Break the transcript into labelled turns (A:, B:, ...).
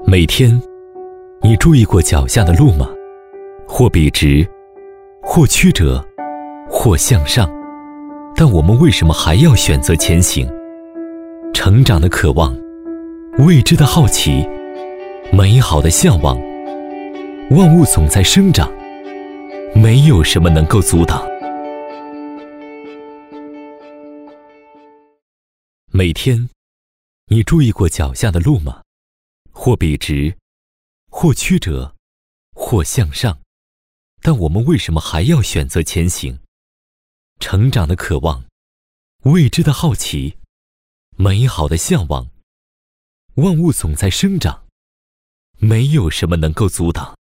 A: 每天，你注意过脚下的路吗？或笔直，或曲折，或向上。但我们为什么还要选择前行？成长的渴望，未知的好奇，美好的向往。万物总在生长，没有什么能够阻挡。每天，你注意过脚下的路吗？或笔直，或曲折，或向上。但我们为什么还要选择前行？成长的渴望，未知的好奇，美好的向往。万物总在生长，没有什么能够阻挡。